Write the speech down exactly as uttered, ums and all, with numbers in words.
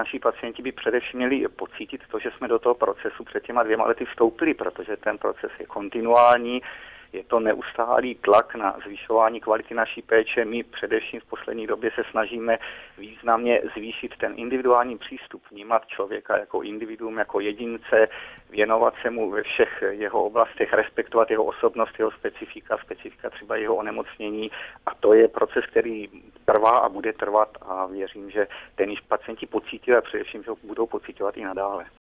naši pacienti by především měli pocítit to, že jsme do toho procesu před těma dvěma lety vstoupili, protože ten proces je kontinuální, je to neustálý tlak na zvyšování kvality naší péče. My především v poslední době se snažíme významně zvýšit ten individuální přístup, vnímat člověka jako individuum, jako jedince, věnovat se mu ve všech jeho oblastech, respektovat jeho osobnost, jeho specifika, specifika třeba jeho onemocnění. A to je proces, který trvá a bude trvat a věřím, že ten již pacienti pocítí a především, že ho budou pocitovat i nadále.